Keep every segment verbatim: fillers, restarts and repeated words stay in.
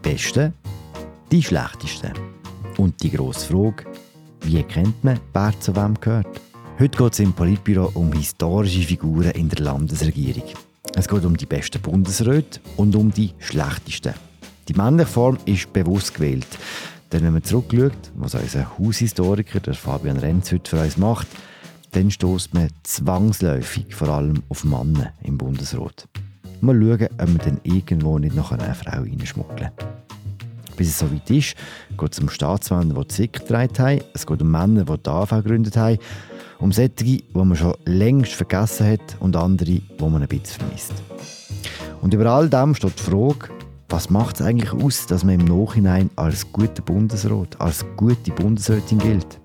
Besten, die Schlechtesten. Und die grosse Frage, wie kennt man, wer zu wem gehört? Heute geht es im Politbüro um historische Figuren in der Landesregierung. Es geht um die besten Bundesräte und um die schlechtesten. Die männliche Form ist bewusst gewählt. Denn wenn man zurückschaut, was unser Haushistoriker, der Fabian Renz, heute für uns macht, dann stößt man zwangsläufig vor allem auf Männer im Bundesrat. Mal schauen, ob man dann irgendwo nicht noch eine Frau reinschmuggeln kann. Bis es soweit ist, geht es um Staatsmänner, die die S I K getragen haben. Es geht um Männer, die die A V gegründet haben. Um solche, die man schon längst vergessen hat und andere, die man ein bisschen vermisst. Und über all dem steht die Frage, was macht es eigentlich aus, dass man im Nachhinein als guter Bundesrat, als gute Bundesrätin gilt?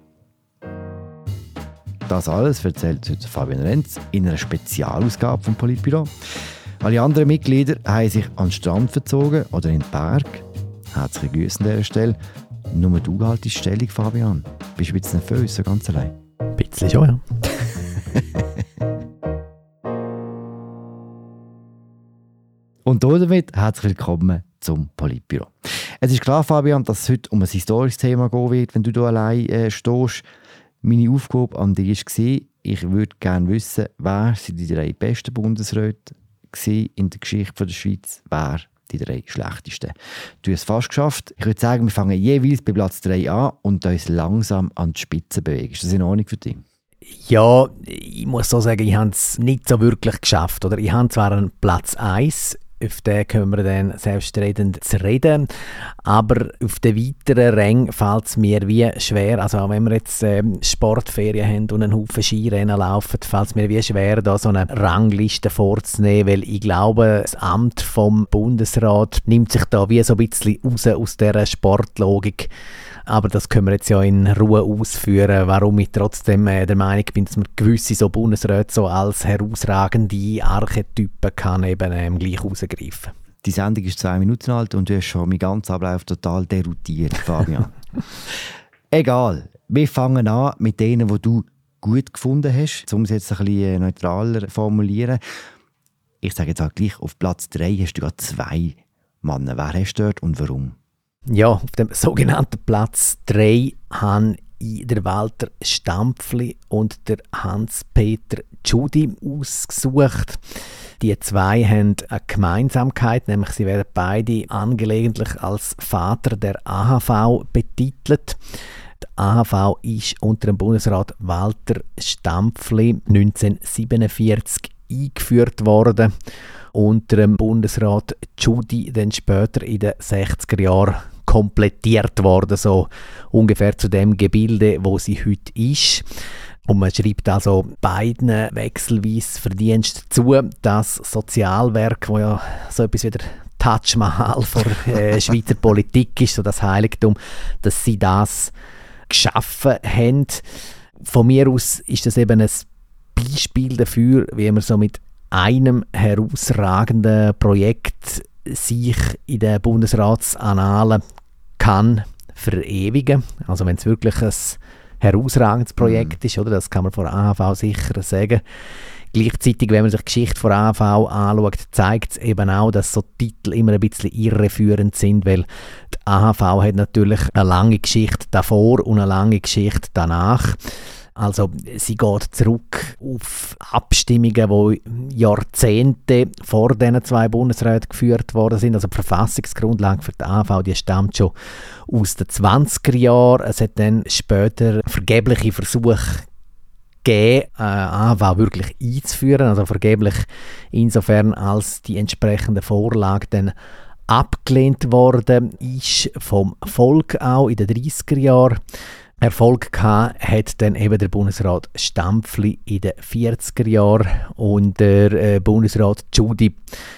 Das alles erzählt heute Fabian Renz in einer Spezialausgabe vom Politbüro. Alle anderen Mitglieder haben sich an den Strand verzogen oder in den Berg. Herzliche Grüße an dieser Stelle. Nur du haltest Stellung, Fabian. Bist du ein bisschen nervös, so ganz allein? Ein bisschen schon, ja. Und damit herzlich willkommen zum Politbüro. Es ist klar, Fabian, dass es heute um ein historisches Thema gehen wird, wenn du hier allein äh, stehst. Meine Aufgabe an dich war, ich würde gerne wissen, wer sind die drei besten Bundesräte in der Geschichte der Schweiz, wer die drei schlechtesten. Du hast es fast geschafft. Ich würde sagen, wir fangen jeweils bei Platz drei an und uns langsam an die Spitze bewegen. Ist das in Ordnung für dich? Ja, ich muss so sagen, ich habe es nicht so wirklich geschafft. Oder? Ich habe zwar einen Platz eins, auf den können wir dann selbstredend zu reden, aber auf den weiteren Rängen fällt es mir wie schwer. Also wenn wir jetzt ähm, Sportferien haben und einen Haufen Skirennen laufen, fällt es mir wie schwer, da so eine Rangliste vorzunehmen, weil ich glaube, das Amt vom Bundesrat nimmt sich da wie so ein bisschen raus aus dieser Sportlogik. Aber das können wir jetzt ja in Ruhe ausführen, warum ich trotzdem äh, der Meinung bin, dass man gewisse so Bundesräte so als herausragende Archetypen kann eben ähm, gleich rausgreifen. Die Sendung ist zwei Minuten alt und du hast schon meinen ganzen Ablauf total deroutiert, Fabian. Egal, wir fangen an mit denen, die du gut gefunden hast, um es jetzt ein bisschen neutraler zu formulieren. Ich sage jetzt auch gleich, auf Platz drei hast du gerade zwei Männer. Wer hast du dort und warum? Ja, auf dem sogenannten Platz drei haben der Walter Stampfli und der Hans-Peter Tschudi ausgesucht. Die zwei haben eine Gemeinsamkeit, nämlich sie werden beide angelegentlich als Vater der A H V betitelt. Die A H V ist unter dem Bundesrat Walter Stampfli neunzehnhundertsiebenundvierzig eingeführt worden. Unter dem Bundesrat Tschudi dann später in den sechziger Jahren komplettiert worden, so ungefähr zu dem Gebilde, wo sie heute ist. Und man schreibt also beiden wechselweise Verdienst zu. Das Sozialwerk, wo ja so etwas wie der Taj Mahal von äh, Schweizer Politik ist, so das Heiligtum, dass sie das geschaffen haben. Von mir aus ist das eben ein Beispiel dafür, wie man so mit einem herausragenden Projekt sich in den Bundesratsannalen kann verewigen. Also wenn es wirklich ein herausragendes Projekt mhm. ist, oder? Das kann man von A H V sicher sagen. Gleichzeitig, wenn man sich die Geschichte von A H V anschaut, zeigt es eben auch, dass so Titel immer ein bisschen irreführend sind, weil die A H V hat natürlich eine lange Geschichte davor und eine lange Geschichte danach. Also sie geht zurück auf Abstimmungen, die Jahrzehnte vor diesen zwei Bundesräten geführt worden sind. Also die Verfassungsgrundlage für die A H V die stammt schon aus den zwanziger Jahren. Es hat dann später vergebliche Versuche gegeben, A H V wirklich einzuführen. Also vergeblich insofern, als die entsprechende Vorlage dann abgelehnt worden ist vom Volk auch in den dreissiger Jahren. Erfolg gehabt hat dann eben der Bundesrat Stampfli in den vierziger Jahren und der äh, Bundesrat Tschudi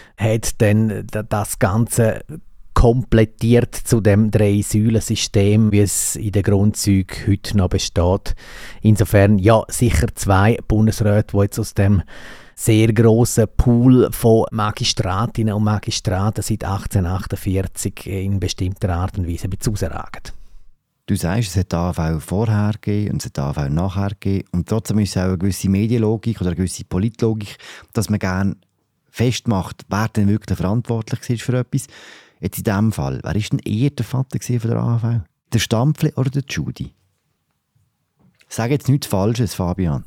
hat dann das Ganze komplettiert zu dem Drei-Säulen-System, wie es in den Grundzügen heute noch besteht. Insofern ja sicher zwei Bundesräte, die jetzt aus dem sehr grossen Pool von Magistratinnen und Magistraten seit achtzehnhundertachtundvierzig in bestimmter Art und Weise herausragen. Du sagst, es hat A H V vorher gegeben und es hat A H V nachher gegeben. Und trotzdem ist es auch eine gewisse Medienlogik oder eine gewisse Politlogik, dass man gerne festmacht, wer denn wirklich verantwortlich war für etwas. Jetzt in diesem Fall, wer war denn eher der Vater von der A H V? Der Stampfli oder der Judy? Sag jetzt nichts Falsches, Fabian.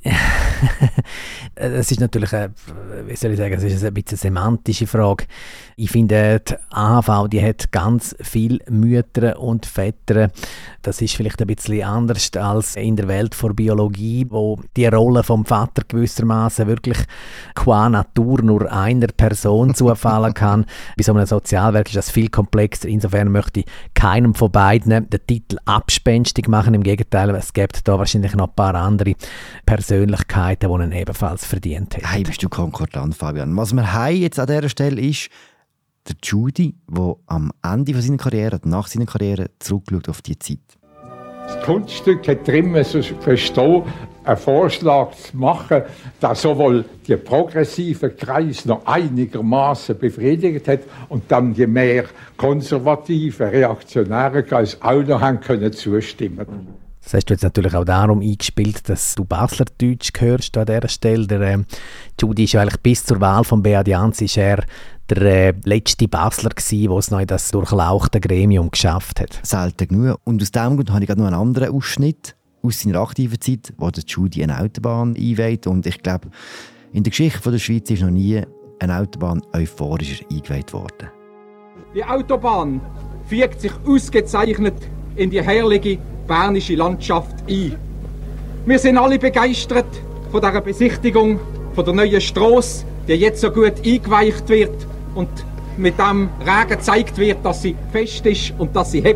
Es ist natürlich, eine, wie soll ich sagen, es ist ein bisschen eine semantische Frage. Ich finde, die A H V, die hat ganz viele Mütter und Väter. Das ist vielleicht ein bisschen anders als in der Welt der Biologie, wo die Rolle vom Vater gewissermaßen wirklich qua Natur nur einer Person zufallen kann. Bei so einem Sozialwerk ist das viel komplexer. Insofern möchte ich keinem von beiden den Titel abspenstig machen. Im Gegenteil, es gibt da wahrscheinlich noch ein paar andere Persönlichkeiten, die ihn ebenfalls verdient hätten. Hey, bist du konkordant, Fabian. Was wir haben jetzt an dieser Stelle ist der Judy, der am Ende seiner Karriere, nach seiner Karriere, zurückschaut auf die Zeit. Das Kunststück hat drin so verstehen, einen Vorschlag zu machen, der sowohl die progressiven Kreise noch einigermaßen befriedigt hat und dann die mehr konservativen, reaktionären Kreise auch noch haben können zustimmen. Das hast du jetzt natürlich auch darum eingespielt, dass du Baslerdeutsch hörst an dieser Stelle. Der äh, Judy ist ja eigentlich bis zur Wahl von Beat Jans ist er der äh, letzte Basler gsi, der es noch in das durchlauchte Gremium geschafft hat. Selten genug. Und aus diesem Grund habe ich gerade noch einen anderen Ausschnitt aus seiner aktiven Zeit, wo der Judy eine Autobahn einweiht. Und ich glaube, in der Geschichte der Schweiz ist noch nie eine Autobahn euphorischer eingeweiht worden. Die Autobahn fügt sich ausgezeichnet in die herrliche bernische Landschaft ein. Wir sind alle begeistert von dieser Besichtigung, von der neuen Strasse, die jetzt so gut eingeweicht wird und mit dem Regen gezeigt wird, dass sie fest ist und dass sie hebt.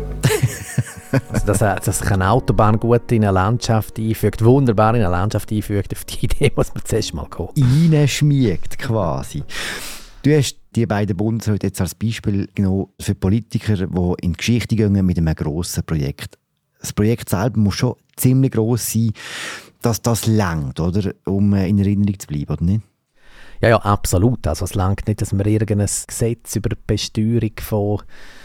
Also, dass, dass sich eine Autobahn gut in eine Landschaft einfügt, wunderbar in eine Landschaft einfügt, auf die Idee muss man zuerst mal kommen. Reinschmiegt quasi. Du hast die beiden Bundesräte jetzt als Beispiel genommen für Politiker, die in die Geschichte gehen mit einem grossen Projekt. Das Projekt selber muss schon ziemlich gross sein, dass das reicht, oder? Um in Erinnerung zu bleiben, oder nicht? Ja, ja, absolut. Also es reicht nicht, dass man irgendein Gesetz über die Besteuerung von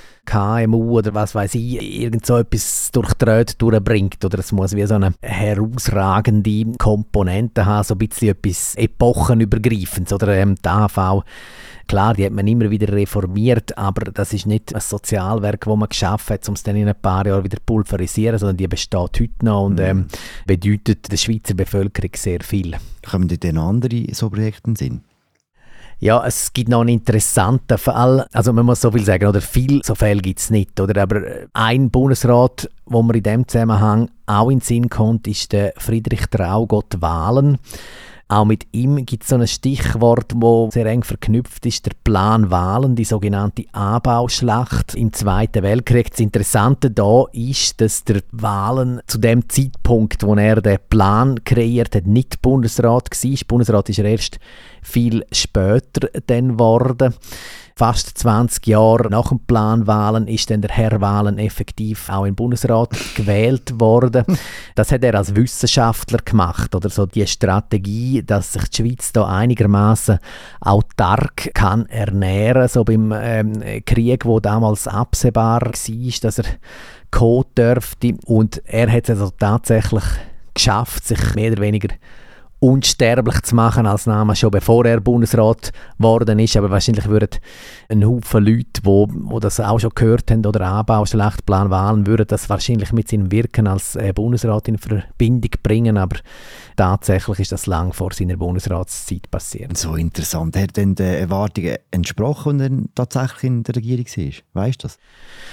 K M U oder was weiß ich, irgend so etwas durch die Räte durchbringt. Oder es muss wie so eine herausragende Komponente haben, so ein bisschen etwas epochenübergreifendes. Oder ähm, die A H V, klar, die hat man immer wieder reformiert, aber das ist nicht ein Sozialwerk, das man geschaffen hat, um es dann in ein paar Jahren wieder pulverisieren, sondern die besteht heute noch und ähm, bedeutet der Schweizer Bevölkerung sehr viel. Kommen dir denn andere so Projekte in den Sinn? Ja, es gibt noch einen interessanten Fall. Also man muss so viel sagen, oder viel so Fälle gibt es nicht. Oder? Aber ein Bundesrat, wo mir in diesem Zusammenhang auch in den Sinn kommt, ist der Friedrich Traugott Wahlen. Auch mit ihm gibt es so ein Stichwort, das sehr eng verknüpft ist, der Plan Wahlen, die sogenannte Anbauschlacht im Zweiten Weltkrieg. Das Interessante da ist, dass der Wahlen zu dem Zeitpunkt, wo er den Plan kreiert hat, nicht Bundesrat war. Bundesrat ist er erst viel später dann geworden. Fast zwanzig Jahre nach dem Plan Wahlen ist dann der Herr Wahlen effektiv auch im Bundesrat gewählt worden. Das hat er als Wissenschaftler gemacht, oder so die Strategie, dass sich die Schweiz da einigermaßen autark kann ernähren, so beim ähm, Krieg, wo damals absehbar war, dass er kommen dürfte. Und er hat es also tatsächlich geschafft, sich mehr oder weniger unsterblich zu machen als Name, schon bevor er Bundesrat geworden ist. Aber wahrscheinlich würden ein Haufen Leute, die, die das auch schon gehört haben, oder Anbauschlacht, Plan Wahlen, würden das wahrscheinlich mit seinem Wirken als äh, Bundesrat in Verbindung bringen. Aber tatsächlich ist das lang vor seiner Bundesratszeit passiert. So interessant. Hat denn den Erwartungen entsprochen, als er tatsächlich in der Regierung war? Weißt du das?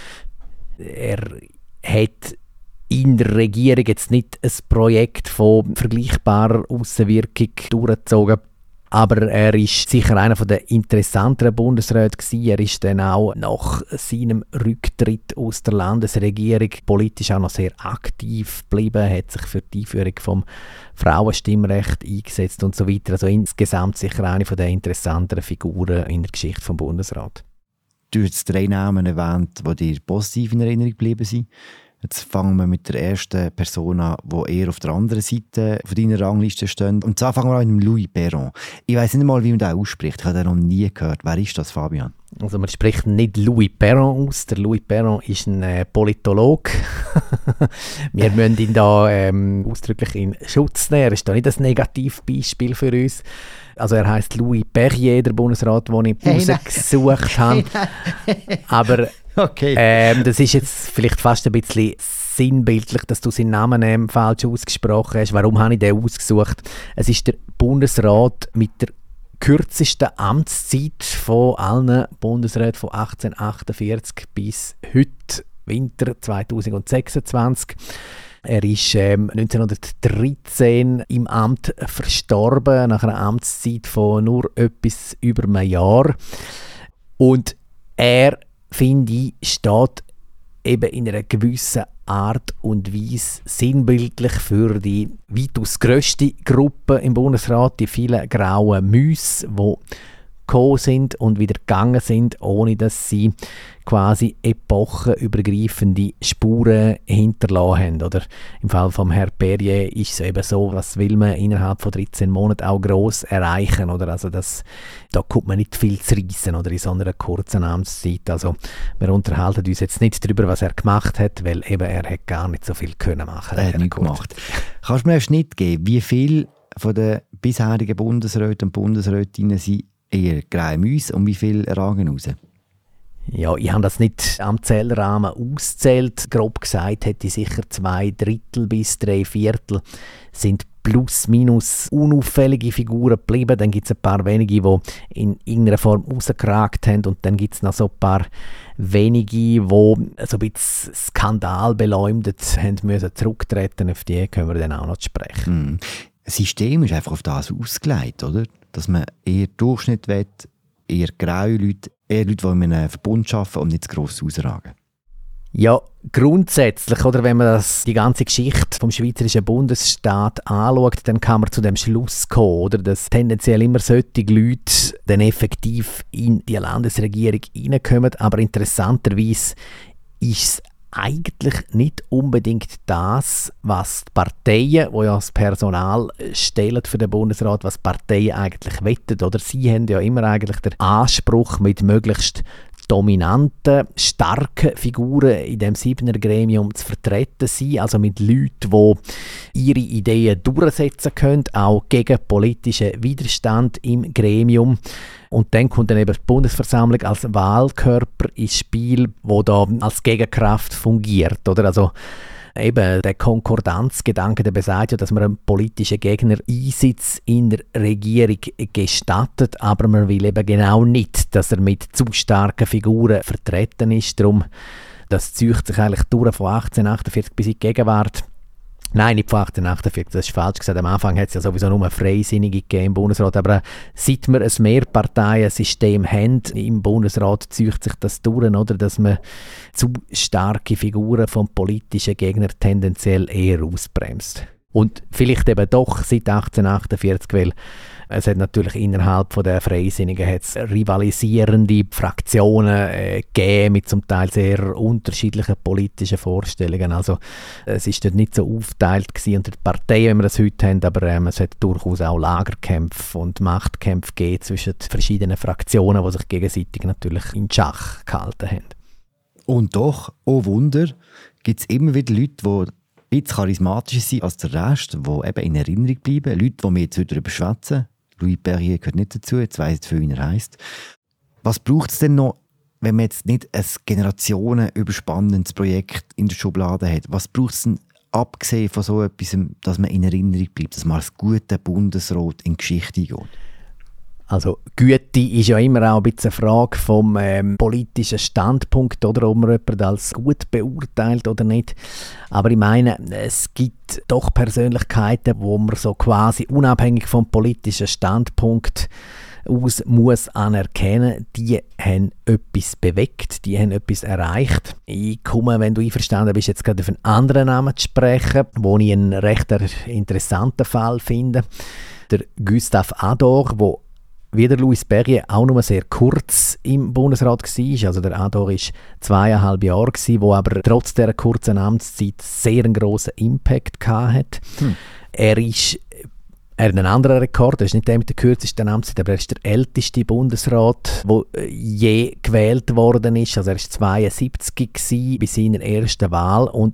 Er hat in der Regierung jetzt nicht ein Projekt von vergleichbarer Aussenwirkung durchgezogen. Aber er ist sicher einer der interessanteren Bundesräte gewesen. Er ist dann auch nach seinem Rücktritt aus der Landesregierung politisch auch noch sehr aktiv geblieben, hat sich für die Einführung vom Frauenstimmrecht eingesetzt und so weiter. Also insgesamt sicher eine der interessanteren Figuren in der Geschichte des Bundesrats. Du hast drei Namen erwähnt, die dir positiv in Erinnerung geblieben sind. Jetzt fangen wir mit der ersten Person an, die eher auf der anderen Seite von deiner Rangliste steht. Und zwar fangen wir an mit dem Louis Perron. Ich weiss nicht mal, wie man den ausspricht. Ich habe den noch nie gehört. Wer ist das, Fabian? Also man spricht nicht Louis Perron aus. Der Louis Perron ist ein äh, Politologe. Wir müssen ihn da ähm, ausdrücklich in Schutz nehmen. Er ist da nicht ein Negativbeispiel für uns. Also er heisst Louis Perrier, der Bundesrat, den ich hey, rausgesucht habe. Aber okay. ähm, das ist jetzt vielleicht fast ein bisschen sinnbildlich, dass du seinen Namen ähm, falsch ausgesprochen hast. Warum habe ich den ausgesucht? Es ist der Bundesrat mit der kürzesten Amtszeit von allen Bundesräten von achtzehnhundertachtundvierzig bis heute, Winter zweitausendsechsundzwanzig. Er ist ähm, neunzehnhundertdreizehn im Amt verstorben, nach einer Amtszeit von nur etwas über einem Jahr. Und er, finde ich, steht eben in einer gewissen Art und Weise sinnbildlich für die weitaus grösste Gruppe im Bundesrat, die vielen grauen Mäuse, die gekommen sind und wieder gegangen sind, ohne dass sie quasi epochenübergreifende Spuren hinterlassen haben. Oder im Fall von Herrn Perrier ist es eben so, was will man innerhalb von dreizehn Monaten auch gross erreichen. Oder? Also das, da kommt man nicht viel zu reissen oder in so einer kurzen Amtszeit. Also wir unterhalten uns jetzt nicht darüber, was er gemacht hat, weil eben er hat gar nicht so viel können machen. Er hat nichts gemacht. Kannst du mir einen Schnitt geben, wie viele von den bisherigen Bundesräten und Bundesrätinnen sind eher graue Mäuse und wie viel ragen raus? Ja, ich habe das nicht am Zählrahmen ausgezählt. Grob gesagt hätte ich sicher zwei Drittel bis drei Viertel sind plus minus unauffällige Figuren geblieben. Dann gibt es ein paar wenige, die in irgendeiner Form rausgeragt haben, und dann gibt es noch so ein paar wenige, die so ein bisschen skandalbeleumdet haben müssen zurücktreten. Auf die können wir dann auch noch sprechen. Mm. Das System ist einfach auf das ausgelegt, oder? Dass man eher Durchschnitt will, eher graue Leute, eher Leute, die in einem Verbund arbeiten und nicht zu gross ausragen. Ja, grundsätzlich, oder, wenn man das, die ganze Geschichte vom schweizerischen Bundesstaat anschaut, dann kann man zu dem Schluss kommen, oder, dass tendenziell immer solche Leute dann effektiv in die Landesregierung reinkommen. Aber interessanterweise ist es eigentlich nicht unbedingt das, was die Parteien, die ja das Personal stellen für den Bundesrat, was die Parteien eigentlich wettet. Oder sie haben ja immer eigentlich den Anspruch, mit möglichst dominanten, starken Figuren in dem Siebener Gremium zu vertreten sein, also mit Leuten, die ihre Ideen durchsetzen können, auch gegen politischen Widerstand im Gremium. Und dann kommt dann eben die Bundesversammlung als Wahlkörper ins Spiel, wo da als Gegenkraft fungiert, oder? Also eben der Konkordanzgedanke, der besagt ja, dass man einem politischen Gegner Einsitz in der Regierung gestattet, aber man will eben genau nicht, dass er mit zu starken Figuren vertreten ist. Darum, das zieht sich eigentlich durch von achtzehnhundertachtundvierzig bis in die Gegenwart. Nein, nicht von achtzehnhundertachtundvierzig, das ist falsch gesagt. Am Anfang hat es ja sowieso nur Freisinnige gegeben im Bundesrat, aber seit wir ein Mehrparteiensystem haben im Bundesrat, zieht sich das durch, oder, dass man zu starke Figuren vom politischen Gegner tendenziell eher ausbremst. Und vielleicht eben doch seit achtzehnhundertachtundvierzig, weil es hat natürlich innerhalb von der Freisinnigen hat's rivalisierende Fraktionen äh, gegeben mit zum Teil sehr unterschiedlichen politischen Vorstellungen. Also es ist dort nicht so aufgeteilt gewesen unter den Parteien, wie wir das heute haben, aber ähm, es hat durchaus auch Lagerkämpfe und Machtkämpfe gegeben zwischen den verschiedenen Fraktionen, die sich gegenseitig natürlich in Schach gehalten haben. Und doch, oh Wunder, gibt es immer wieder Leute, die ein bisschen charismatischer sind als der Rest, die eben in Erinnerung bleiben. Leute, die wir jetzt darüber schwätzen. Louis Perrier gehört nicht dazu, jetzt weiss ich, wie er heisst. Was braucht es denn noch, wenn man jetzt nicht ein generationenüberspannendes Projekt in der Schublade hat? Was braucht es denn, abgesehen von so etwas, dass man in Erinnerung bleibt, dass man als guter Bundesrat in die Geschichte geht? Also Güte ist ja immer auch ein bisschen eine Frage vom ähm, politischen Standpunkt, oder ob man jemanden als gut beurteilt oder nicht. Aber ich meine, es gibt doch Persönlichkeiten, wo man so quasi unabhängig vom politischen Standpunkt aus muss anerkennen, die haben etwas bewegt, die haben etwas erreicht. Ich komme, wenn du einverstanden bist, jetzt gerade auf einen anderen Namen zu sprechen, wo ich einen recht interessanten Fall finde. Der Gustave Ador, wo wie der Louis Perrier auch nur sehr kurz im Bundesrat war. Also der Ador war zweieinhalb Jahre, wo aber trotz dieser kurzen Amtszeit sehr einen grossen Impact hatte. Hm. Er ist Er hat einen anderen Rekord, er ist nicht der mit der kürzesten Amtszeit, aber er ist der älteste Bundesrat, der je gewählt worden ist. Also er war zweiundsiebzig bei seiner ersten Wahl, und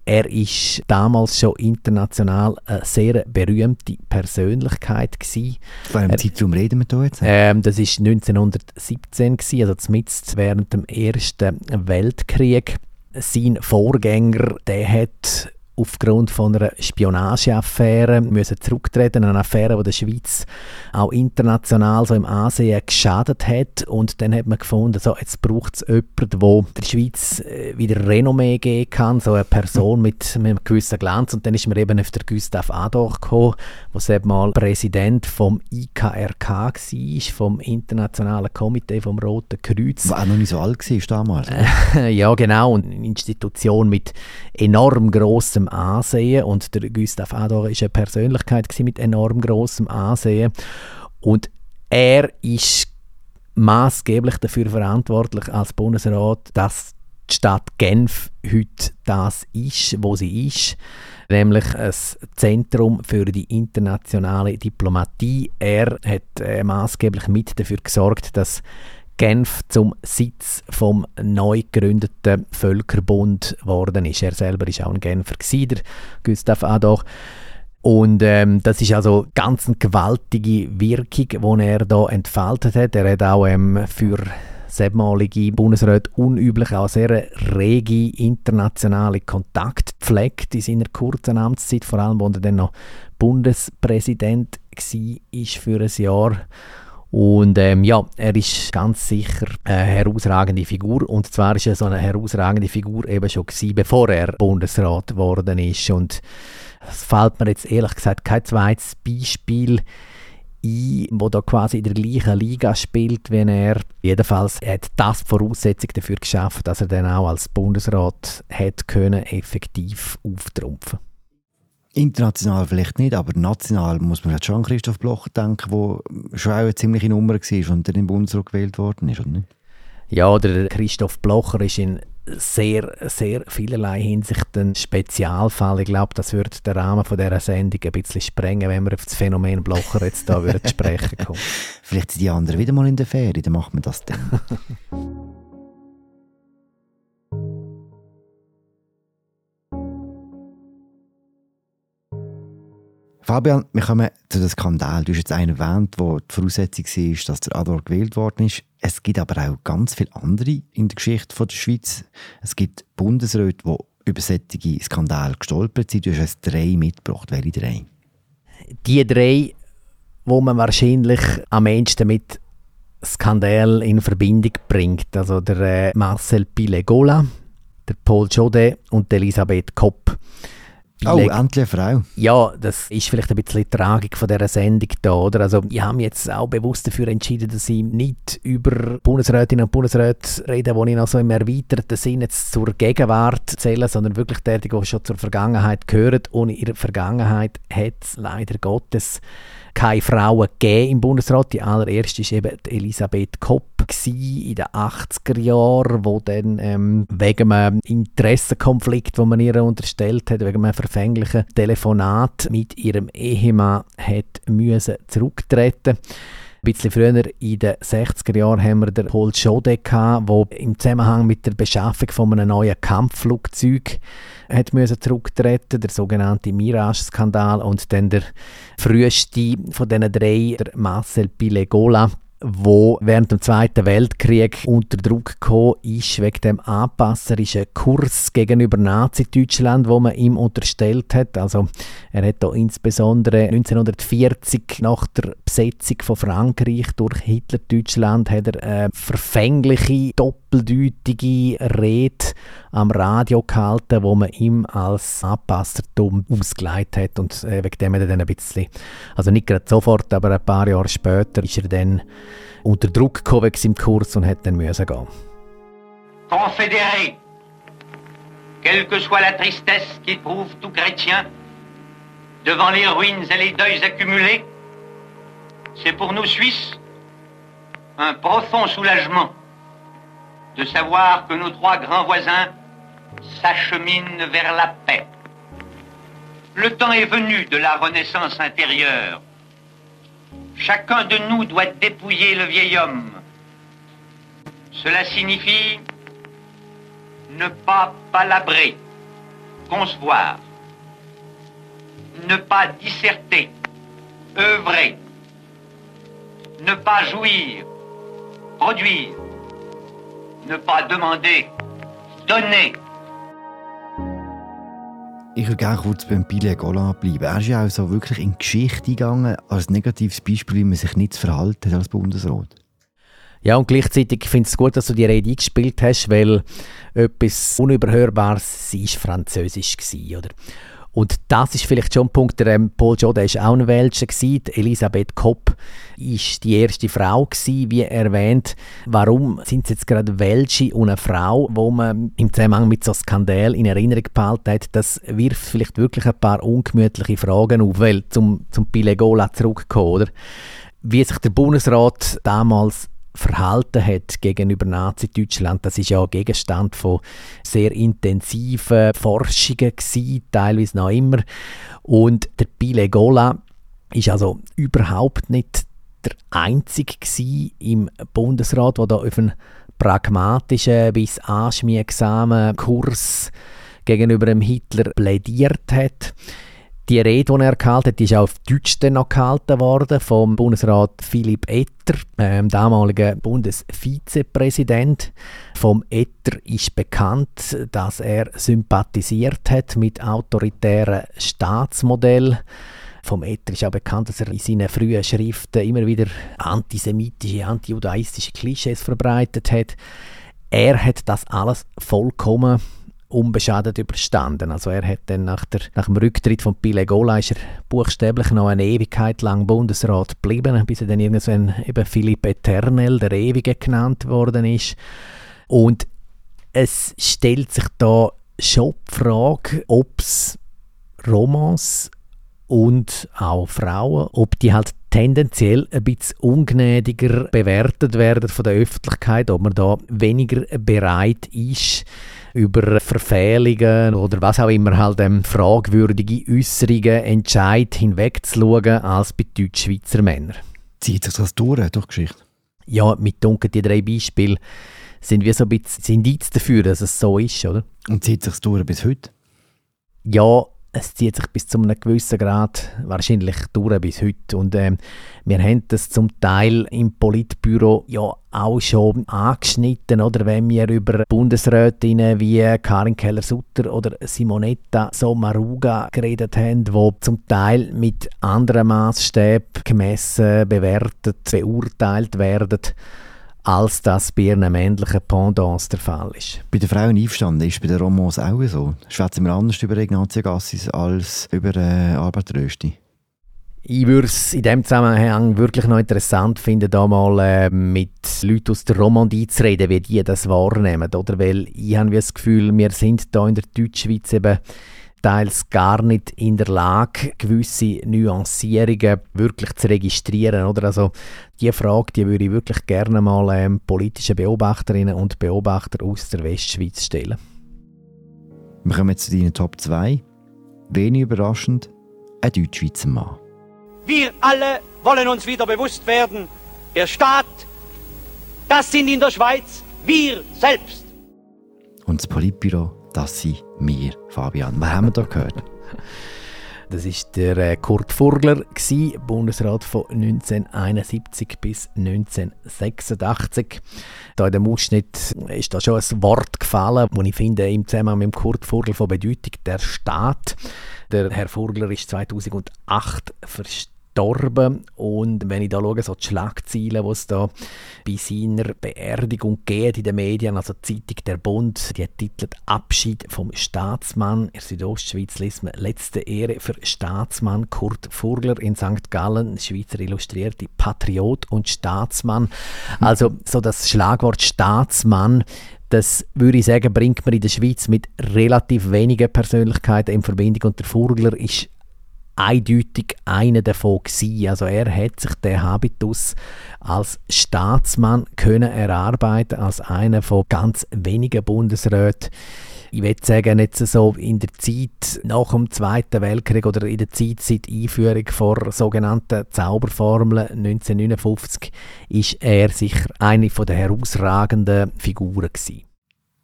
Er war damals schon international eine sehr berühmte Persönlichkeit gewesen. Von welchem Zeitraum reden wir hier jetzt? Ähm, das war neunzehnhundertsiebzehn, also zumindest während dem Ersten Weltkrieg. Sein Vorgänger, der hat aufgrund von einer Spionageaffäre müssen zurücktreten, eine Affäre, die der Schweiz auch international so im Ansehen geschadet hat. Und dann hat man gefunden, so, jetzt braucht es jemanden, der der Schweiz wieder Renommee geben kann, so eine Person mit, mit einem gewissen Glanz. Und dann ist man eben auf den Gustav Adolf gekommen, der mal Präsident vom I K R K war, vom Internationalen Komitee vom Roten Kreuz. Der auch noch nicht so alt war damals. Ja, genau. Und eine Institution mit enorm grossem Ansehen, und der Gustav Adolf war eine Persönlichkeit mit enorm grossem Ansehen, und er ist maßgeblich dafür verantwortlich als Bundesrat, dass die Stadt Genf heute das ist, wo sie ist, nämlich ein Zentrum für die internationale Diplomatie. Er hat äh, maßgeblich mit dafür gesorgt, dass Genf zum Sitz vom neu gegründeten Völkerbund geworden ist. Er selber war auch ein Genfer, der Gustav Adolf. Und ähm, das ist also ganz eine gewaltige Wirkung, die er da entfaltet hat. Er hat auch ähm, für siebenmalige Bundesräte unüblich auch sehr rege internationale Kontakte gepflegt in seiner kurzen Amtszeit, vor allem als er dann noch Bundespräsident war für ein Jahr. Und ähm, ja, er ist ganz sicher eine herausragende Figur. Und zwar ist er so eine herausragende Figur eben schon gewesen, bevor er Bundesrat geworden ist. Und es fällt mir jetzt ehrlich gesagt kein zweites Beispiel ein, wo da quasi in der gleichen Liga spielt wie er. Jedenfalls hat das die Voraussetzung dafür geschaffen, dass er dann auch als Bundesrat hätte können effektiv auftrumpfen. International vielleicht nicht, aber national muss man schon an Christoph Blocher denken, der schon auch eine ziemliche Nummer war und dann im Bundesrat gewählt worden ist, oder nicht? Ja, der Christoph Blocher ist in sehr, sehr vielerlei Hinsicht ein Spezialfall. Ich glaube, das würde den Rahmen von dieser Sendung ein bisschen sprengen, wenn wir auf das Phänomen Blocher jetzt da zu sprechen kommen. Vielleicht sind die anderen wieder mal in der Ferie, dann macht man das dann. Fabian, wir kommen zu dem Skandal. Du hast jetzt einen erwähnt, wo die Voraussetzung war, dass der Adolf gewählt worden ist. Es gibt aber auch ganz viele andere in der Geschichte der Schweiz. Es gibt Bundesräte, die über solche Skandale gestolpert sind. Du hast jetzt drei mitgebracht. Welche drei? Die drei, die man wahrscheinlich am ehesten mit Skandal in Verbindung bringt. Also der äh, Marcel Pilegola, der Paul Jaudet und Elisabeth Kopp. Oh, endlich eine Frau. Ja, das ist vielleicht ein bisschen die Tragik von dieser Sendung da, oder? Also ich habe mich jetzt auch bewusst dafür entschieden, dass ich nicht über Bundesrätinnen und Bundesräte rede, die ich noch so im erweiterten Sinne jetzt zur Gegenwart zähle, sondern wirklich die, die schon zur Vergangenheit gehören. Und in ihrer Vergangenheit hat es leider Gottes keine Frauen gegeben im Bundesrat. Die allererste war eben Elisabeth Kopp in den achtziger Jahren, wo dann ähm, wegen einem Interessenkonflikt, den man ihr unterstellt hat, wegen einem verfänglichen Telefonat mit ihrem Ehemann hat müssen zurücktreten. Ein bisschen früher, in den sechziger Jahren, haben wir den Paul Jaudet gehabt, der im Zusammenhang mit der Beschaffung von einem neuen Kampfflugzeug hat müssen zurücktreten, der sogenannte Mirage-Skandal. Und dann der früheste von diesen drei, der Marcel Pilegola, wo während dem Zweiten Weltkrieg unter Druck gekommen ist wegen dem anpasserischen Kurs gegenüber Nazi-Deutschland, wo man ihm unterstellt hat. Also er hat da insbesondere neunzehnhundertvierzig nach der Besetzung von Frankreich durch Hitler-Deutschland hat er eine verfängliche, doppeldeutige Rede am Radio gehalten, wo man ihm als Anpassertum ausgelegt hat, und äh, wegen dem hat er dann ein bisschen, also nicht gerade sofort, aber ein paar Jahre später ist er dann unter Druck gekommen wegen seinem Kurs und hat dann müssen gehen. Confédérés, quelle que soit la tristesse qu'éprouve tout chrétien devant les ruines et les deuils accumulés, c'est pour nous Suisses un profond soulagement de savoir que nos trois grands voisins s'acheminent vers la paix. Le temps est venu de la renaissance intérieure. Chacun de nous doit dépouiller le vieil homme. Cela signifie ne pas palabrer, concevoir, ne pas disserter, œuvrer, ne pas jouir, produire, ne pas demander, donner. Ich würde gerne kurz beim Pile Golan bleiben. Er ist ja auch so wirklich in die Geschichte gegangen, als negatives Beispiel, wie man sich nicht zu verhalten hat als Bundesrat. Ja, und gleichzeitig finde ich es gut, dass du die Rede eingespielt hast, weil etwas Unüberhörbares war Französisch gewesen, oder? Und das ist vielleicht schon ein Punkt, der ähm, Paul Jodé war auch ein Welscher gewesen. Elisabeth Kopp war die erste Frau gewesen, wie erwähnt. Warum sind es jetzt gerade Welsche und eine Frau, wo man im Zusammenhang mit so Skandal in Erinnerung behalten hat? Das wirft vielleicht wirklich ein paar ungemütliche Fragen auf, weil zum, zum Pile Golan zurückkommen, oder? Wie sich der Bundesrat damals verhalten hat gegenüber Nazi-Deutschland, das ist ja Gegenstand von sehr intensiven Forschungen gewesen, teilweise noch immer. Und der Pile Golan ist also überhaupt nicht der Einzige gewesen im Bundesrat, der da auf einen pragmatischen bis anschmiegsamen Kurs gegenüber dem Hitler plädiert hat. Die Rede, die er gehalten hat, ist auch auf Deutsch dann noch gehalten worden vom Bundesrat Philipp Etter, ähm, damaliger Bundesvizepräsident. Vom Etter ist bekannt, dass er sympathisiert hat mit autoritären Staatsmodellen. Vom Etter ist auch bekannt, dass er in seinen frühen Schriften immer wieder antisemitische, antijudaistische Klischees verbreitet hat. Er hat das alles vollkommen unbeschadet überstanden. Also er hat dann nach, der, nach dem Rücktritt von Pile Golan ist er buchstäblich noch eine Ewigkeit lang Bundesrat geblieben, bis er dann irgendwann eben Philipp Eternel, der Ewige, genannt worden ist. Und es stellt sich da schon die Frage, ob es Romans und auch Frauen, ob die halt tendenziell ein bisschen ungnädiger bewertet werden von der Öffentlichkeit, ob man da weniger bereit ist, über Verfehlungen oder was auch immer halt ähm, fragwürdige Äußerungen, Entscheid hinwegzuschauen als bei Deutsch-Schweizer Männern. Zieht sich das durch, durch die Geschichte? Ja, mit dunkel die drei Beispiele sind wir so ein bisschen Indiz dafür, dass es so ist, oder? Und zieht sich das durch bis heute? Ja, es zieht sich bis zu einem gewissen Grad wahrscheinlich durch bis heute. Und ähm, wir haben das zum Teil im Politbüro ja auch schon angeschnitten, oder wenn wir über Bundesrätinnen wie Karin Keller-Sutter oder Simonetta Sommaruga geredet haben, die zum Teil mit anderen Maßstäben gemessen, bewertet, beurteilt werden, als das bei ihren männlichen Pendants der Fall ist. Bei den Frauen einverstanden ist bei den Romans auch so. Schwätzen wir anders über Ignatia Gassis als über äh, Albert Rösti? Ich würde es in diesem Zusammenhang wirklich noch interessant finden, da mal äh, mit Leuten aus der Romandie zu reden, wie die das wahrnehmen. Oder? Weil ich habe das Gefühl, wir sind hier in der Deutschschweiz eben teils gar nicht in der Lage, gewisse Nuancierungen wirklich zu registrieren. Oder? Also diese Frage, die würde ich wirklich gerne mal ähm, politischen Beobachterinnen und Beobachter aus der Westschweiz stellen. Wir kommen jetzt zu deinen Top zwei. Wenig überraschend, ein Deutschschweizer Mann. Wir alle wollen uns wieder bewusst werden, der Staat, das sind in der Schweiz wir selbst. Und das Politbüro, das sind wir, Fabian. Was haben wir da gehört? Das war der äh, Kurt Furgler, gewesen, Bundesrat von neunzehnhunderteinundsiebzig bis neunzehnhundertsechsundachtzig. Da in dem Ausschnitt ist da schon ein Wort gefallen, das ich finde, im Zusammenhang mit Kurt Furgler von Bedeutung, der Staat. Der Herr Furgler ist zweitausendacht verstorben und wenn ich da schaue, so die Schlagzeilen, die es da bei seiner Beerdigung geht in den Medien, also die Zeitung «Der Bund», die titelt «Abschied vom Staatsmann». In Südostschweiz liest man «Letzte Ehre für Staatsmann Kurt Furgler in Sankt Gallen», Schweizer Illustrierte, Patriot und Staatsmann. Also so das Schlagwort Staatsmann, das würde ich sagen, bringt man in der Schweiz mit relativ wenigen Persönlichkeiten in Verbindung und der Furgler ist eindeutig einer davon gewesen. Also er hat sich den Habitus als Staatsmann können erarbeiten, als einer von ganz wenigen Bundesräten. Ich würde sagen, jetzt so in der Zeit nach dem Zweiten Weltkrieg oder in der Zeit seit Einführung der sogenannten Zauberformel neunzehnhundertneunundfünfzig ist er sicher eine der herausragenden Figuren gewesen.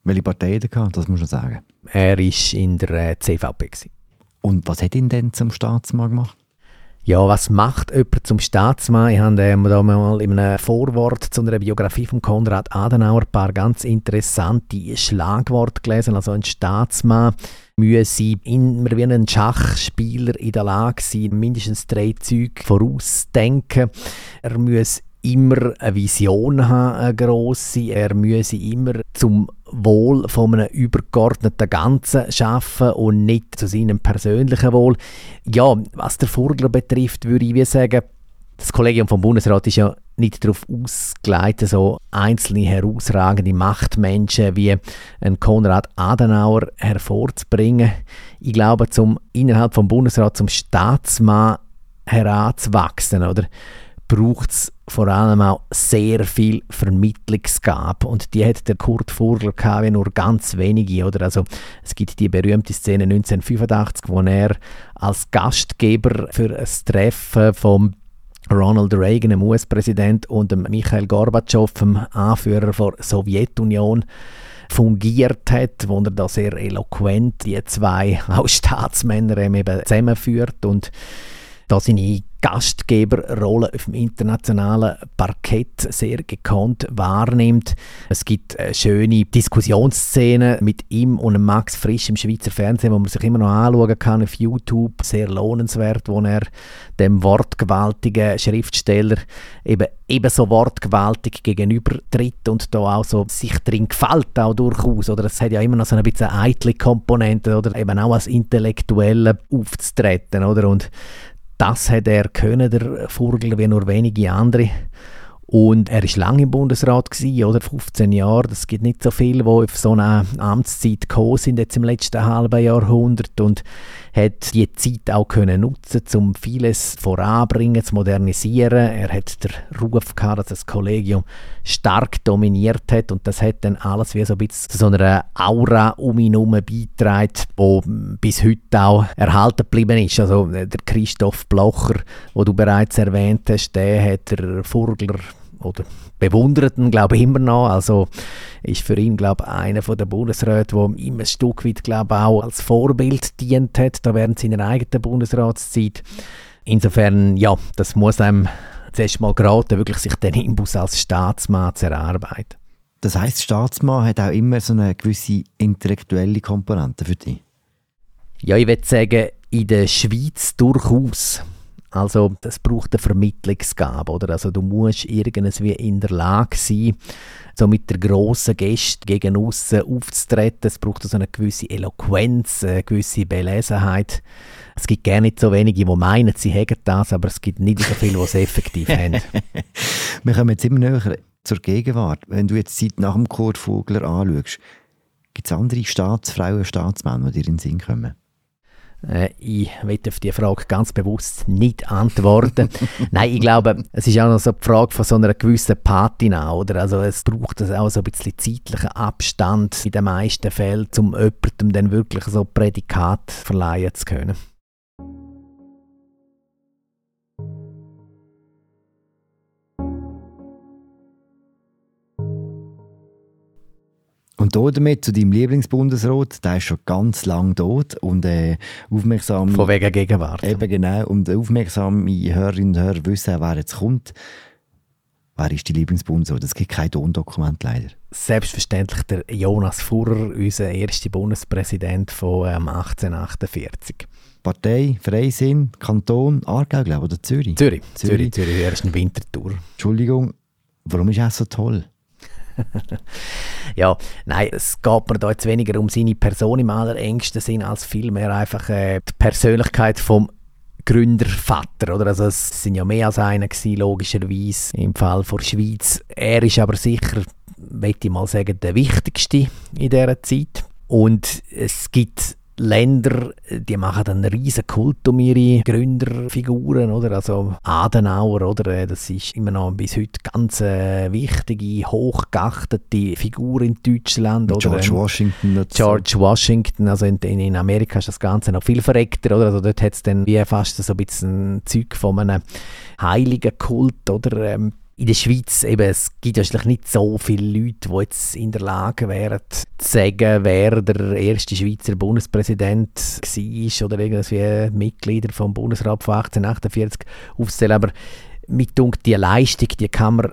Welche Partei hat er gehabt? Das muss man sagen. Er war in der äh, C V P gewesen. Und was hat ihn denn zum Staatsmann gemacht? Ja, was macht jemand zum Staatsmann? Ich habe ähm, da mal in einem Vorwort zu einer Biografie von Konrad Adenauer ein paar ganz interessante Schlagworte gelesen. Also ein Staatsmann müsse immer wie ein Schachspieler in der Lage sein, mindestens drei Züge vorauszudenken. Er müsse immer eine Vision haben, eine grosse. Er müsse immer zum Wohl von einem übergeordneten Ganzen arbeiten und nicht zu seinem persönlichen Wohl. Ja, was der Vogler betrifft, würde ich wie sagen, das Kollegium vom Bundesrat ist ja nicht darauf ausgelegt, so einzelne herausragende Machtmenschen wie ein Konrad Adenauer hervorzubringen. Ich glaube, um innerhalb vom Bundesrat zum Staatsmann heranzuwachsen, oder, braucht es vor allem auch sehr viel Vermittlungsgabe. Und die hat der Kurt Vogler gehabt, wie nur ganz wenige. Oder? Also, es gibt die berühmte Szene neunzehnhundertfünfundachtzig, wo er als Gastgeber für ein Treffen vom Ronald Reagan, dem U S-Präsident, und dem Michail Gorbatschow, dem Anführer der Sowjetunion, fungiert hat, wo er da sehr eloquent die zwei auch Staatsmänner eben zusammenführt und da seine Gastgeberrolle auf dem internationalen Parkett sehr gekonnt wahrnimmt. Es gibt eine schöne Diskussionsszene mit ihm und Max Frisch im Schweizer Fernsehen, wo man sich immer noch anschauen kann auf YouTube. Sehr lohnenswert, wo er dem wortgewaltigen Schriftsteller eben ebenso wortgewaltig gegenübertritt und da auch so sich drin gefällt auch durchaus. Oder es hat ja immer noch so ein bisschen eine eitle Komponente oder eben auch als Intellektuelle aufzutreten, oder? Und das hat er können, der Vogler, wie nur wenige andere. Und er war lange im Bundesrat gewesen, oder fünfzehn Jahre. Es gibt nicht so viele, die auf so eine Amtszeit gekommen sind jetzt im letzten halben Jahrhundert und hat die Zeit auch können nutzen, um vieles voranbringen, zu modernisieren. Er hat den Ruf gehabt, dass das Kollegium stark dominiert hat und das hat dann alles wie so ein bisschen zu so einer Aura um ihn herum beigetragen, die bis heute auch erhalten geblieben ist. Also der Christoph Blocher, den du bereits erwähnt hast, der hat der Vogler oder bewundert ihn, glaube ich, immer noch. Also ist für ihn, glaube ich, einer der Bundesräte, der ihm ein Stück weit, glaube ich, auch als Vorbild dient hat, da während seiner eigenen Bundesratszeit. Insofern, ja, das muss einem zuerst mal geraten, wirklich sich den Imbus als Staatsmann zu erarbeiten. Das heisst, Staatsmann hat auch immer so eine gewisse intellektuelle Komponente für dich? Ja, ich würde sagen, in der Schweiz durchaus. Also das braucht eine Vermittlungsgabe, oder? Also du musst irgendwie in der Lage sein, so mit der grossen Gäste gegen aussen aufzutreten. Es braucht so eine gewisse Eloquenz, eine gewisse Belesenheit. Es gibt gar nicht so wenige, die meinen, sie hätten das, aber es gibt nicht so viele, die es effektiv haben. Wir kommen jetzt immer näher zur Gegenwart. Wenn du jetzt die Zeit nach dem Kurt Vogler anschaust, gibt es andere Staatsfrauen, Staatsmänner, die dir in den Sinn kommen? Äh, ich will auf diese Frage ganz bewusst nicht antworten. Nein, ich glaube, es ist auch noch so die Frage von so einer gewissen Patina, oder? Also es braucht auch so ein bisschen zeitlichen Abstand in den meisten Fällen, um jemandem dann wirklich so Prädikat verleihen zu können. Und damit zu deinem Lieblingsbundesrat, der ist schon ganz lange tot und äh, aufmerksam... Von wegen Gegenwart. Eben genau, und aufmerksame Hörerinnen und Hörer wissen, wer jetzt kommt. Wer ist dein Lieblingsbundesrat? Es gibt kein Tondokument leider. Selbstverständlich der Jonas Furrer, unser erster Bundespräsident von ähm, achtzehnhundertachtundvierzig. Partei, Freisinn, Kanton, Aargau, glaube ich, oder Zürich? Zürich, Zürich, Zürich, Zürich, er ist eine Wintertour. Entschuldigung, warum ist er so toll? Ja, nein, es geht mir da jetzt weniger um seine Person im allerengsten Sinn, als vielmehr einfach äh, die Persönlichkeit vom Gründervater, oder? Also es sind ja mehr als einer gewesen, logischerweise im Fall der Schweiz. Er ist aber sicher, möchte ich mal sagen, der wichtigste in dieser Zeit. Und es gibt Länder, die machen einen riesen Kult um ihre Gründerfiguren, oder? Also Adenauer, oder? Das ist immer noch bis heute ganz äh, wichtige, hochgeachtete Figur in Deutschland. Oder? George Washington. George so. Washington, also in, in Amerika ist das Ganze noch viel verreckter, oder? Also dort hat es dann wie fast so ein bisschen ein Zeug von einem heiligen Kult, oder? Ähm, in der Schweiz eben, es gibt wahrscheinlich nicht so viele Leute, die jetzt in der Lage wären, zu sagen, wer der erste Schweizer Bundespräsident war oder irgendwie Mitglieder vom Bundesrat von achtzehnhundertachtundvierzig aufzählen. Aber mit dunkt die Leistung, die kann man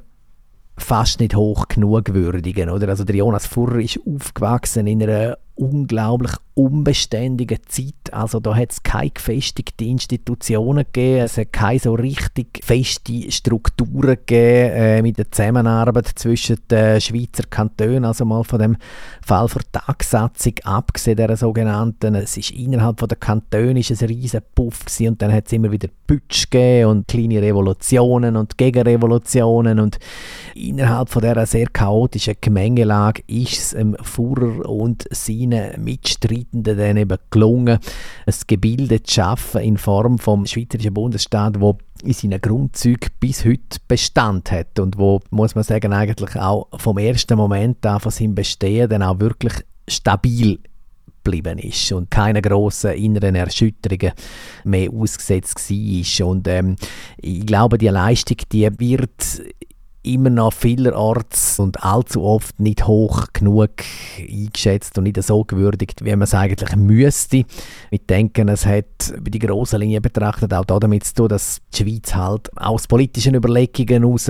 fast nicht hoch genug würdigen. Oder? Also der Jonas Furrer ist aufgewachsen in einer unglaublich unbeständigen Zeit. Also da hat es keine gefestigten Institutionen gegeben, es hat keine so richtig feste Strukturen gegeben äh, mit der Zusammenarbeit zwischen den Schweizer Kantonen, also mal von dem Fall der Tagsatzung abgesehen, der sogenannten. Es ist innerhalb von der Kantone ist ein riesen Puff gewesen, und dann hat es immer wieder Putsch gegeben und kleine Revolutionen und Gegenrevolutionen, und innerhalb von dieser sehr chaotischen Gemengelage ist es ähm, Furrer und seinen Mitstreitenden dann eben gelungen, ein Gebilde zu schaffen in Form vom Schweizerischen Bundesstaat, wo in seinen Grundzügen bis heute Bestand hat und wo, muss man sagen, eigentlich auch vom ersten Moment an von seinem Bestehen dann auch wirklich stabil geblieben ist und keine grossen inneren Erschütterungen mehr ausgesetzt war. Und ähm, ich glaube, die Leistung, die wird immer noch vielerorts und allzu oft nicht hoch genug eingeschätzt und nicht so gewürdigt, wie man es eigentlich müsste. Wir denken, es hat über die grossen Linien betrachtet auch damit zu tun, dass die Schweiz halt aus politischen Überlegungen heraus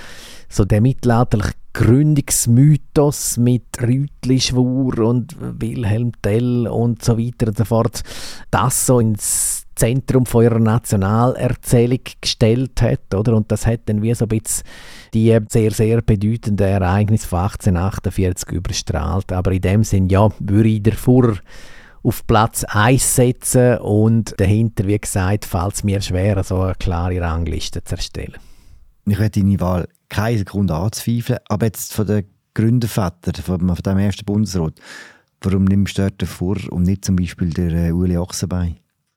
so der mittelalterliche Gründungsmythos mit Rütli-Schwur und Wilhelm Tell und so weiter und so fort, das so ins Zentrum von ihrer Nationalerzählung gestellt hat, oder? Und das hat dann wie so ein bisschen die sehr, sehr bedeutenden Ereignisse von achtzehnhundertachtundvierzig überstrahlt. Aber in dem Sinn, ja, würde ich den Furrer auf Platz eins setzen und dahinter, wie gesagt, fällt es mir schwer, so eine klare Rangliste zu erstellen. Ich werde deine Wahl keine Sekunde anzweifeln, aber jetzt von den Gründervätern, von, von dem ersten Bundesrat, warum nimmst du dort den Furrer und nicht zum Beispiel den äh, Ueli Ochsenbein?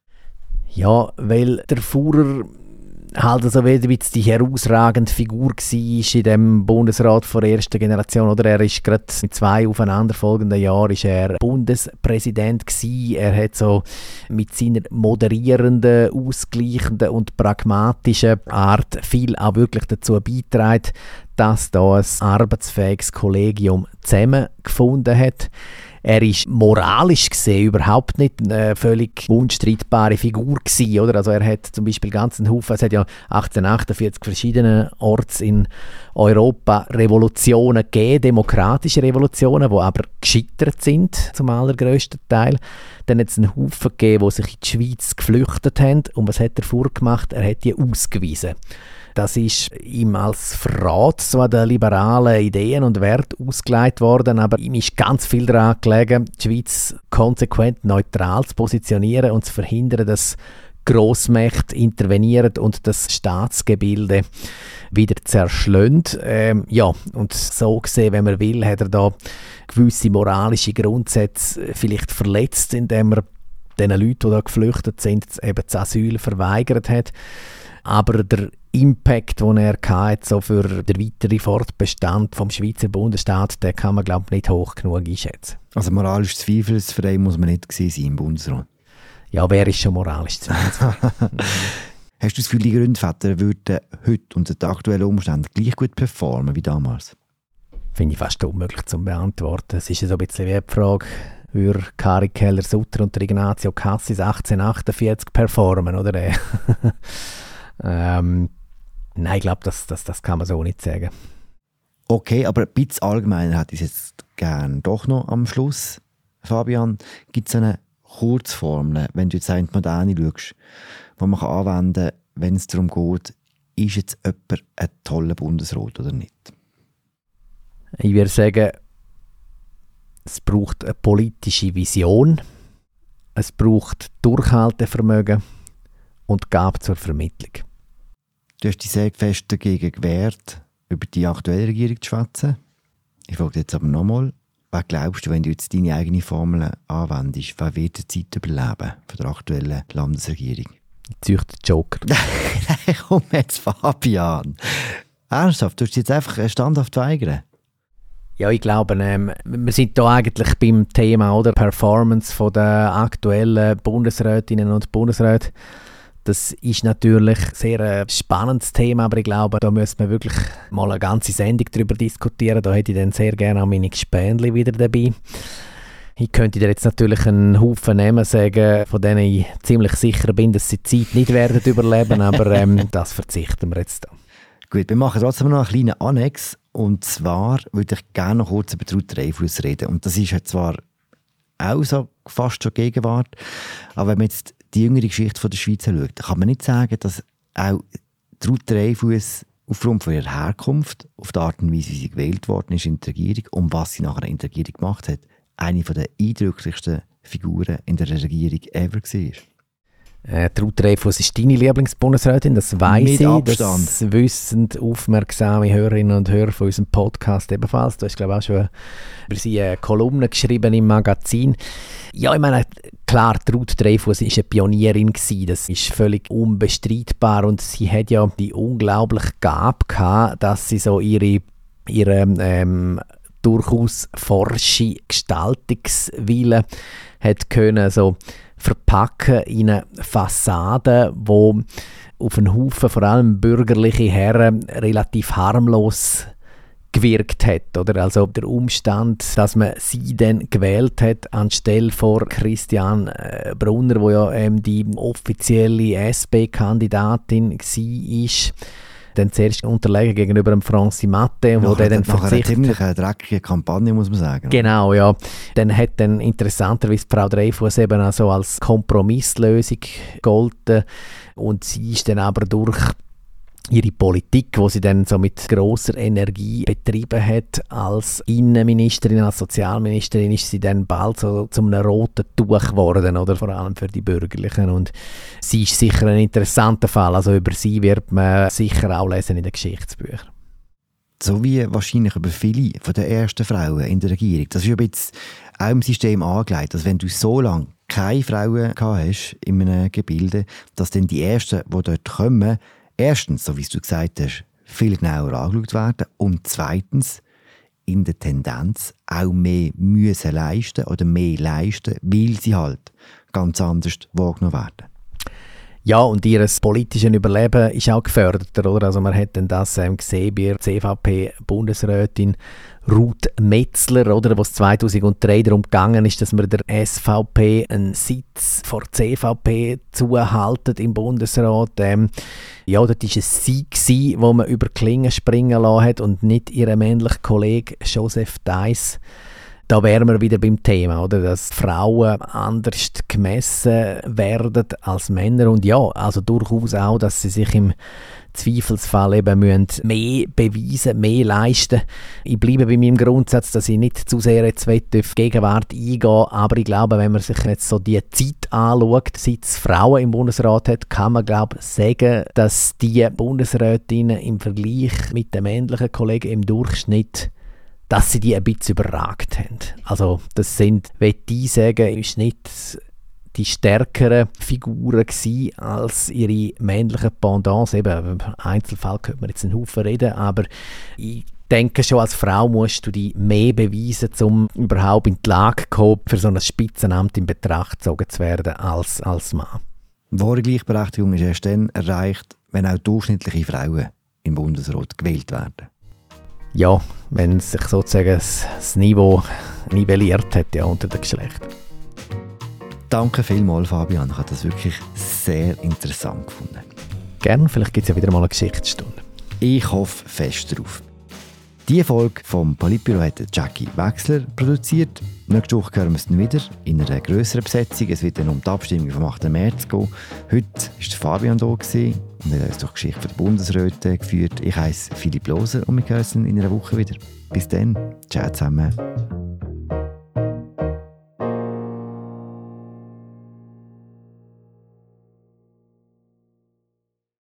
Ja, weil der Furrer halt so wieder ein bisschen die herausragende Figur war in dem Bundesrat von der ersten Generation. Oder er ist gerade in zwei aufeinanderfolgenden Jahren ist er Bundespräsident gewesen. Er hat so mit seiner moderierenden, ausgleichenden und pragmatischen Art viel auch wirklich dazu beigetragen, dass da ein arbeitsfähiges Kollegium zusammengefunden hat. Er war moralisch gesehen überhaupt nicht eine völlig unstreitbare Figur gewesen, oder? Also er hat zum Beispiel ganz einen Haufen, es hat ja achtzehnhundertachtundvierzig verschiedene Orts in Europa Revolutionen gegeben, demokratische Revolutionen, die aber gescheitert sind, zum allergrößten Teil. Dann hat es einen Haufen gegeben, die sich in die Schweiz geflüchtet haben. Und was hat er vorgemacht? Er hat die ausgewiesen. Das ist ihm als Verrat so an den liberalen Ideen und Werten ausgelegt worden, aber ihm ist ganz viel daran gelegen, die Schweiz konsequent neutral zu positionieren und zu verhindern, dass Grossmächte intervenieren und das Staatsgebilde wieder zerschlägt. Ähm, ja, und so gesehen, wenn man will, hat er da gewisse moralische Grundsätze vielleicht verletzt, indem er den Leuten, die da geflüchtet sind, eben das Asyl verweigert hat. Aber der Impact, den er hatte, so für den weiteren Fortbestand vom Schweizer Bundesstaat, den kann man, glaube ich, nicht hoch genug einschätzen. Also moralisch zweifelsfrei muss man nicht gewesen sein im Bundesrat? Ja, wer ist schon moralisch zweifelsfrei? Hast du das Gefühl, die Gründväter würden heute unter den aktuellen Umständen gleich gut performen wie damals? Finde ich fast unmöglich zu beantworten. Es ist so ein bisschen wie die Frage, würde Kari Keller-Sutter und Ignazio Cassis achtzehnhundertachtundvierzig performen, oder? ähm, nein, ich glaube, das, das, das kann man so nicht sagen. Okay, aber ein bisschen allgemeiner hätte ich es jetzt gerne doch noch am Schluss. Fabian, gibt es eine Kurzformel, wenn du jetzt in die Moderne schaust, die man anwenden kann, wenn es darum geht, ist jetzt jemand ein toller Bundesrat oder nicht? Ich würde sagen, es braucht eine politische Vision, es braucht Durchhaltevermögen und Gabe zur Vermittlung. Du hast dich sehr fest dagegen gewehrt, über die aktuelle Regierung zu schwätzen. Ich frage jetzt aber nochmal, wer glaubst du, wenn du jetzt deine eigene Formel anwendest, wer wird die Zeit überleben von der aktuellen Landesregierung? Ich züchte Joker. Nein, komm jetzt, Fabian. Ernsthaft, du hast jetzt einfach standhaft weigern? Ja, ich glaube, ähm, wir sind da eigentlich beim Thema oder Performance von der aktuellen Bundesrätinnen und Bundesräte. Das ist natürlich ein sehr spannendes Thema, aber ich glaube, da müsste man wirklich mal eine ganze Sendung darüber diskutieren. Da hätte ich dann sehr gerne auch meine Gespänli wieder dabei. Ich könnte dir jetzt natürlich einen Haufen Namen sagen, von denen ich ziemlich sicher bin, dass sie die Zeit nicht werden überleben, aber ähm, das verzichten wir jetzt da. Gut, wir machen trotzdem noch einen kleinen Annex. Und zwar würde ich gerne noch kurz über Ruth Dreifuss reden. Und das ist ja zwar auch so fast schon Gegenwart, aber wenn man jetzt die jüngere Geschichte von der Schweiz schaut, kann man nicht sagen, dass auch Ruth Dreifuss aufgrund von ihrer Herkunft, auf die Art und Weise, wie sie gewählt worden ist in der Regierung und was sie nachher in der Regierung gemacht hat, eine der eindrücklichsten Figuren in der Regierung ever war. Äh, Ruth Dreifuss ist deine Lieblingsbundesrätin, das weiss ich. Abstand. Das wissen aufmerksame Hörerinnen und Hörer von unserem Podcast ebenfalls. Du hast, glaube ich, auch schon über sie eine Kolumne geschrieben im Magazin. Ja, ich meine, klar, Ruth Dreifuss war eine Pionierin gewesen. Das ist völlig unbestreitbar. Und sie hat ja die unglaubliche Gabe gehabt, dass sie so ihre, ihre ähm, durchaus forsche Gestaltungswille hat können, so verpacken in eine Fassade, wo auf einen Haufen vor allem bürgerliche Herren relativ harmlos gewirkt hat. Oder? Also der Umstand, dass man sie dann gewählt hat anstelle von Christian Brunner, wo ja ähm, die offizielle S P-Kandidatin war, dann zuerst unterlegen gegenüber dem Francis Matte, wo der dann verzichtet. Eine ziemlich dreckige Kampagne, muss man sagen. Genau, ja. Dann hat dann interessanterweise Frau Dreifuss eben auch so als Kompromisslösung gegolten und sie ist dann aber durch ihre Politik, die sie dann so mit grosser Energie betrieben hat, als Innenministerin, als Sozialministerin, ist sie dann bald so zu einem roten Tuch geworden, oder? Vor allem für die Bürgerlichen. Und sie ist sicher ein interessanter Fall. Also über sie wird man sicher auch lesen in den Geschichtsbüchern. So wie wahrscheinlich über viele von den ersten Frauen in der Regierung. Das ist ja jetzt auch im System angelegt, dass wenn du so lange keine Frauen gehabt hast in einem Gebilde, dass dann die Ersten, die dort kommen, erstens, so wie du gesagt hast, viel genauer angeschaut werden und zweitens in der Tendenz auch mehr müssen leisten oder mehr leisten, weil sie halt ganz anders wahrgenommen werden. Ja, und ihr politisches Überleben ist auch gefördert, oder? Also man hat dann das ähm, gesehen bei der C V P-Bundesrätin Ruth Metzler, oder, wo es zweitausenddrei darum gegangen ist, dass man der S V P einen Sitz vor der C V P zuhaltet im Bundesrat. Ähm, ja, das war ein Sieg, wo man über Klingen springen lassen hat und nicht ihren männlichen Kollegen Joseph Deiss. Da wären wir wieder beim Thema, oder? Dass Frauen anders gemessen werden als Männer. Und ja, also durchaus auch, dass sie sich im Zweifelsfall eben müssen mehr beweisen, mehr leisten. Ich bleibe bei meinem Grundsatz, dass ich nicht zu sehr jetzt auf die Gegenwart eingehe, aber ich glaube, wenn man sich jetzt so die Zeit anschaut, seit es Frauen im Bundesrat hat, kann man glaube sagen, dass die Bundesrätinnen im Vergleich mit den männlichen Kollegen im Durchschnitt, dass sie die ein bisschen überragt haben. Also das sind, würde ich sagen, im Schnitt die stärkeren Figuren gewesen als ihre männlichen Pendants. Eben, im Einzelfall könnte man jetzt einen Haufen reden, aber ich denke schon, als Frau musst du dich mehr beweisen, um überhaupt in die Lage zu kommen, für so ein Spitzenamt in Betracht gezogen zu werden als, als Mann. Wahre Gleichberechtigung ist erst dann erreicht, wenn auch durchschnittliche Frauen im Bundesrat gewählt werden. Ja, wenn sich sozusagen das, das Niveau nivelliert hat ja, unter den Geschlechtern. Danke vielmals, Fabian. Ich habe das wirklich sehr interessant gefunden. Gerne, vielleicht gibt es ja wieder mal eine Geschichtsstunde. Ich hoffe fest darauf. Diese Folge vom Politbüro hat Jackie Wechsler produziert. Nächste Woche hören wir es dann wieder in einer grösseren Besetzung. Es wird dann um die Abstimmung vom achten März gehen. Heute war Fabian da und hat uns durch die Geschichte der Bundesräte geführt. Ich heiße Philipp Loser und wir hören uns in einer Woche wieder. Bis dann. Ciao zusammen.